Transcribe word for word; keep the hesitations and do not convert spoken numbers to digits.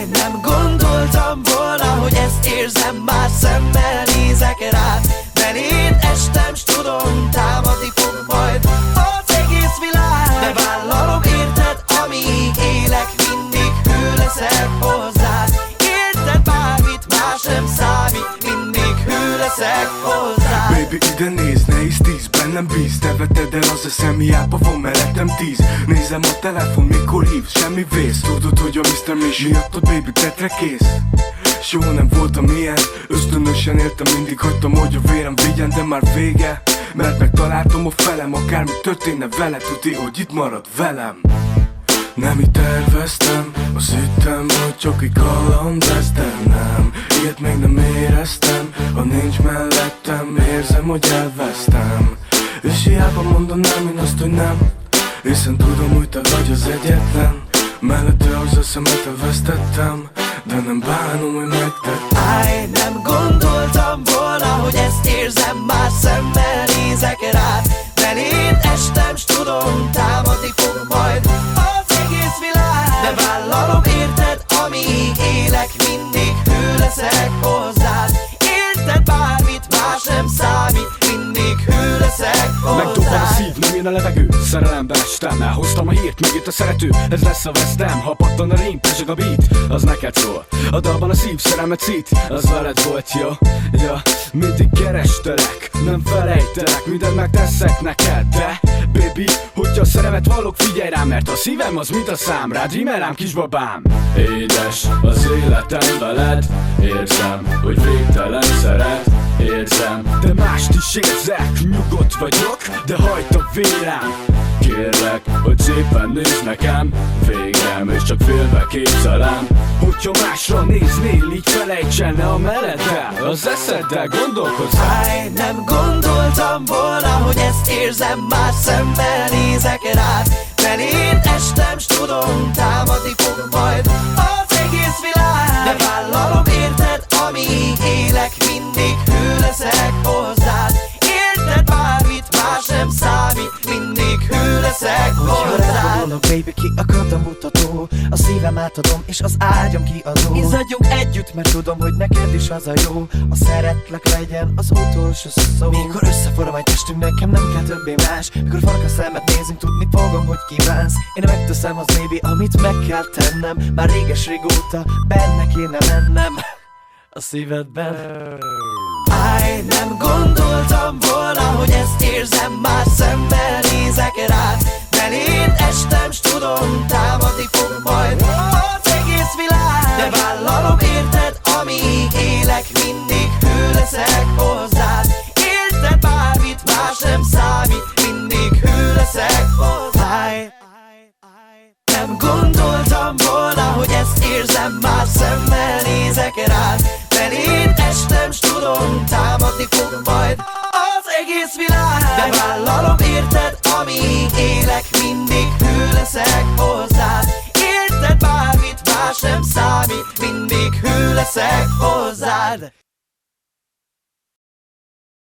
Állj, nem gondoltam volna, hogy ezt érzem, már szemmel nézek rád. Beléd estem, s tudom, támadni fog majd az egész világ. De vállalom, érted, amíg élek, mindig hű leszek hozzád. Érted, bármit más nem számít, mindig hű leszek hozzád. Baby, ide nézd, ne is tíz, bennem bíz. Te veted el az eszem, hiába van mellettem tíz. Nézem a telefon, mikor hívsz, semmi vész. Tudod, hogy a miszter Miss miattad, baby, tetre kész. Soha nem voltam ilyen, ösztönösen éltem, mindig hagytam, hogy a vérem vigyen, de már vége. Mert megtaláltam a felem, akármi történne vele, tudni, hogy itt marad velem. Nem így terveztem, azt hittem, hogy csak egy kaland lesz, de nem. Ilyet még nem éreztem, ha nincs mellettem, érzem, hogy elvesztem. És hiába mondanám én azt, hogy nem, hiszen tudom, hogy te vagy az egyetlen. Mellette az eszemet elvesztettem, de nem bánom, hogy megtettem. Állj, nem gondoltam volna, hogy ezt érzem, már szemmel nézek rád. Beléd estem, s tudom, támadni fog majd az egész világ. De vállalom, érted, amíg élek, mindig hű leszek hozzád. Érted, bármit más nem számít, mindig hű leszek hozzád. Megdobban a szív, nem jön a levegő, szerelembe estem. Elhoztam a hírt, megjött a szerető, ez lesz a vesztem. Ha pattan a rím, peseg a beat, az neked szól. A dalban a szív, szerelmet szít, az veled volt, jó? Ja, mindig kerestelek, nem felejtelek, mindent megteszek neked. De, baby, hogyha a szerelmet vallok, figyelj rám, mert a szívem az mint a szám, rád rímelám, kisbabám. Édes az életem veled, érzem, hogy végtelen szeret, érzem, de mást is érzek, nyugodt vagyok, de hajt a vérem. Kérlek, hogy szépen nézd nekem, végem, és csak félve képzelem. Hogyha másra néznél, így felejts el, ne a meleddel, az eszeddel gondolkozz. Állj, nem gondoltam volna, hogy ezt érzem, már szemmel nézek rád. Beléd estem, s tudom, támadni fog majd az egész világ. De vállalom, érted, amíg élek, mindig hű leszek hozzád. Érted, bármit más nem számít, mindig hű leszek hozzád. Gondolok, baby, ki a mutató, a szívem átadom, és az ágyam kiadó. Izzadjunk együtt, mert tudom, hogy neked is az a jó. A szeretlek legyen az utolsó szó. Mikor összeforra majd testünk, nekem nem kell többé más. Mikor farka szemet nézünk, tudni fogom, hogy kívánsz. Én megteszem az, baby, amit meg kell tennem. Már réges-régóta benne kéne lennem a szívedben. Állj, nem gondoltam volna, hogy ezt érzem, már szemmel nézek rád. Beléd estem, s tudom, támadni fog majd az egész világ. De vállalom, érted, amíg élek, mindig hű leszek hozzád. Érted, bármit más nem számít, mindig hű leszek hozzád. Nem gondoltam volna, hogy ezt érzem, már szemmel nézek rád. Beléd estem, s tudom, támadni fog majd az egész világ. De vállalom, érted, amíg élek, mindig hű leszek hozzád. Érted, bármit más nem számít, mindig hű leszek hozzád.